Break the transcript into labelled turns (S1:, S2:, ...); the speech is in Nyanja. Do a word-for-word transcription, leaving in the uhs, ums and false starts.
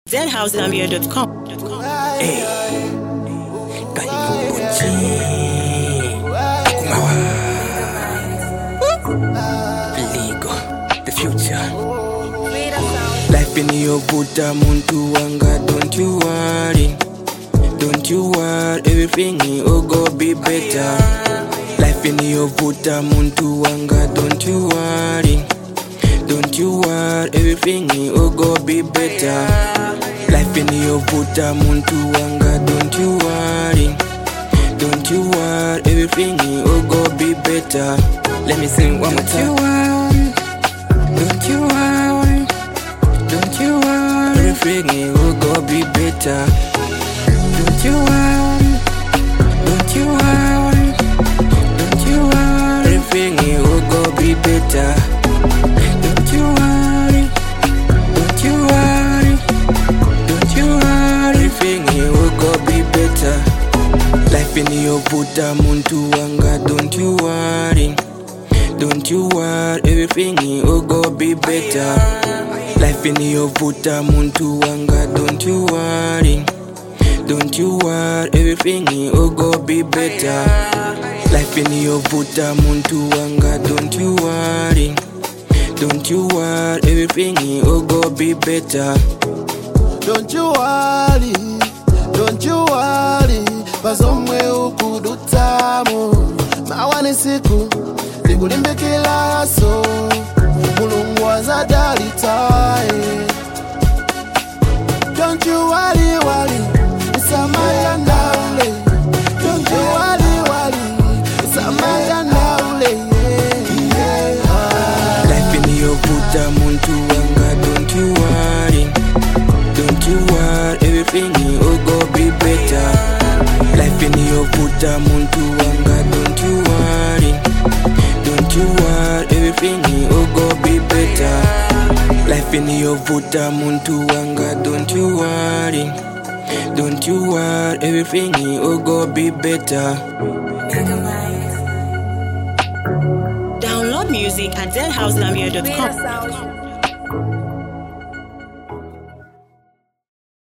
S1: Z house zambia dot com.
S2: Hey, karibu Bunji Kumawa Ligo, the future. Life in your buta muntu wanga, don't you worry. Don't you worry, everything will go be better. Life in your buta muntu wanga, don't you worry. Don't you worry, everything will go be better. Life in your buta muntu wanga, don't you worry. Don't you worry, everything will go be better. Let me sing one more time. Don't you worry, don't you worry, everything will go be better. Don't you worry, don't you worry, don't you worry, everything will go be better. Don't you worry, don't you worry, don't you worry, everything will go be better. Life in your buta muntu wanga, don't you worry. Don't you worry, everything will go be better. Life in your buta muntu wanga, don't you worry. Don't you worry, everything will go be better. Life in your buta muntu wanga, don't you worry. Don't you worry, everything will go be better.
S3: Don't you worry, don't you worry, bazomwe ukudutamu mawane siku likulimbikila so mulungu wazadalitae. Don't you worry, worry, isamaya naule. Don't you worry, worry, isamaya naule. Yeah, yeah.
S2: Life in your buta muntu wanga, don't you worry. Don't you worry, everything will go be better. Life in your buta muntu wanga, don't you worry. Don't you worry, everything will go be better. Life in your buta muntu wanga, don't you worry. Don't you worry, everything will go be better.
S1: Download music at z house zambia dot com.